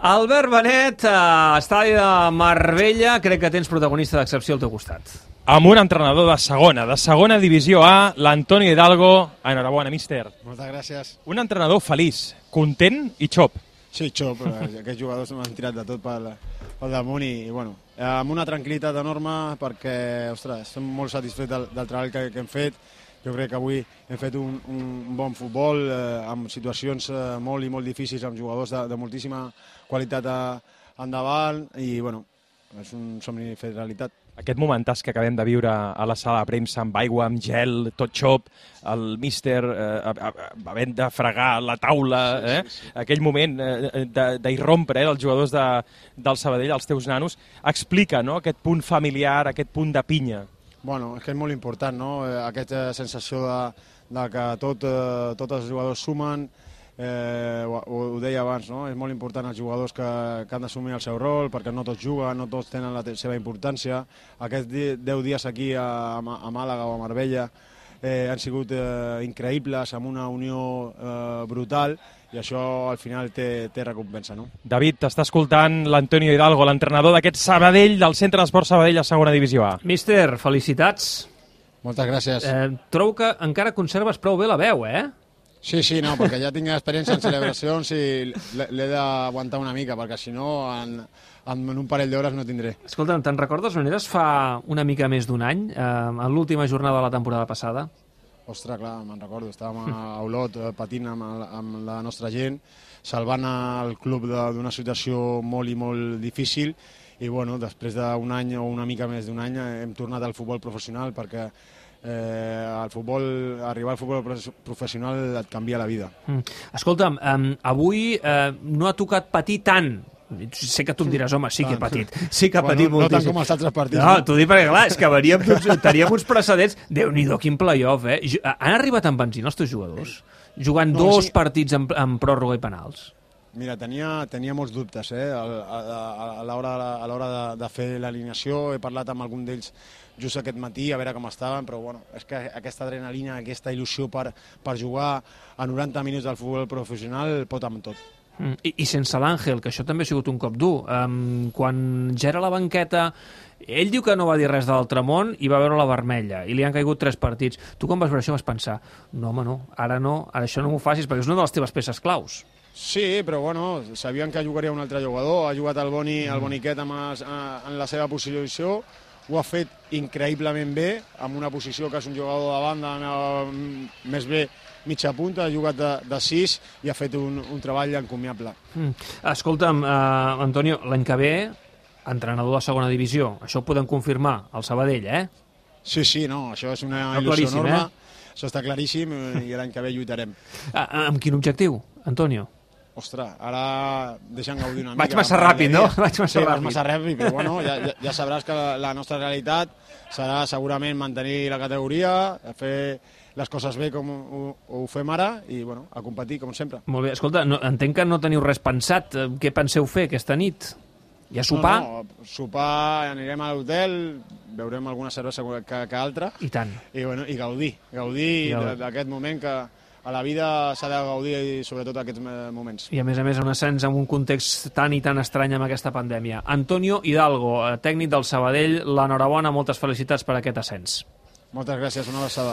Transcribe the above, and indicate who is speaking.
Speaker 1: Albert Benet, estadi de Marbella, crec que tens protagonista d'excepció al teu costat.
Speaker 2: Amb un entrenador de segona divisió A, l'Antonio Hidalgo. Enhorabona, míster.
Speaker 3: Moltes gràcies.
Speaker 2: Un entrenador feliç, content i xop.
Speaker 3: Sí, xop, aquests jugadors m'han tirat de tot pel damunt i bueno, amb una tranquil·litat enorme perquè, ostres, estem molt satisfets del treball que hem fet. Jo crec que avui hem fet un bon futbol amb situacions molt i molt difícils, amb jugadors de moltíssima qualitat endavant i bueno, és un somni fet realitat.
Speaker 2: Aquest momentàs que acabem de viure a la sala de premsa amb aigua, amb gel, tot xop, el míster havent de fregar la taula, sí. Aquell moment d'irrompre dels jugadors del Sabadell, els teus nanos, explica, no?, aquest punt familiar, aquest punt de pinya.
Speaker 3: Bueno, és que és molt important, no?, aquesta sensació de que tots els jugadors sumen, ho deia abans, no?, és molt important els jugadors que han d'assumir el seu rol, perquè no tots juguen, no tots tenen la seva importància. Aquests 10 dies aquí a Màlaga o a Marbella han sigut increïbles, amb una unió brutal, i això al final té recompensa, no?
Speaker 2: David, t'està escoltant l'Antonio Hidalgo, l'entrenador d'aquest Sabadell, del Centre d'Esport Sabadell a segona divisió A.
Speaker 1: Míster, felicitats.
Speaker 3: Moltes gràcies.
Speaker 1: Trobo que encara conserves prou bé la veu,
Speaker 3: Sí, no, perquè ja tinc experiència en celebracions i l'he d'aguantar una mica, perquè si no, en un parell d'hores no tindré.
Speaker 1: Escolta, te'n recordes on eres fa una mica més d'un any, en l'última jornada de la temporada passada?
Speaker 3: Ostres, clar, me'n recordo, estàvem a Olot patint amb la nostra gent, salvant el club d'una situació molt i molt difícil, i bueno, després d'un any o una mica més d'un any hem tornat al futbol professional perquè arribar al futbol professional et canvia la vida.
Speaker 1: Escolta'm, avui no ha tocat patir tant. Sé que tu em diràs, home, sí que he patit. Sí que ha patit moltíssim.
Speaker 3: No tant com els altres partits.
Speaker 1: No, t'ho dic perquè, clar, és que teníem uns precedents. Déu-n'hi-do, quin play-off, Han arribat amb benzina els teus jugadors? Jugant dos partits en pròrroga i penals?
Speaker 3: Mira, tenia molts dubtes a l'hora de fer l'alineació. He parlat amb algun d'ells just aquest matí, a veure com estaven, però bueno, és que aquesta adrenalina, aquesta il·lusió per jugar a 90 minuts del futbol professional pot amb tot.
Speaker 1: I sense l'Àngel, que això també ha sigut un cop dur. Quan ja era a la banqueta, ell diu que no va dir res de l'altre món i va veure la vermella, i li han caigut 3 partits. Tu quan vas veure això vas pensar, no, home, no, ara això no m'ho facis, perquè és una de les teves peces claus.
Speaker 3: Sí, però bueno, sabien que jugaria un altre jugador, ha jugat el Boniquet en la seva posició, ho ha fet increïblement bé, amb una posició que és un jugador de banda, més bé mitja punta, ha jugat de 6 i ha fet un treball encomiable.
Speaker 1: Escolta'm, Antonio, l'any que ve, entrenador de segona divisió, això ho podem confirmar al Sabadell,
Speaker 3: Sí, no, això és una il·lusió enorme, això està claríssim i l'any que ve lluitarem.
Speaker 1: Amb quin objectiu, Antonio?
Speaker 3: Ostres, ara deixa'm gaudir una mica.
Speaker 1: Vaig massa ràpid, no?
Speaker 3: Vaig massa ràpid, però bueno, ja sabràs que la nostra realitat serà segurament mantenir la categoria, fer les coses bé com ho fem ara i bueno, a competir com sempre.
Speaker 1: Molt bé, escolta, entenc que no teniu res pensat. Què penseu fer aquesta nit? Hi ha sopar?
Speaker 3: No, sopar, anirem a l'hotel, veurem alguna cervesa que altra.
Speaker 1: I tant.
Speaker 3: I bueno, i gaudir d'aquest moment que a la vida s'ha de gaudir, sobretot aquests moments.
Speaker 1: I a més, un ascens en un context tan i tan estrany amb aquesta pandèmia. Antonio Hidalgo, tècnic del Sabadell, l'enhorabona, moltes felicitats per aquest ascens.
Speaker 3: Moltes gràcies, una abraçada.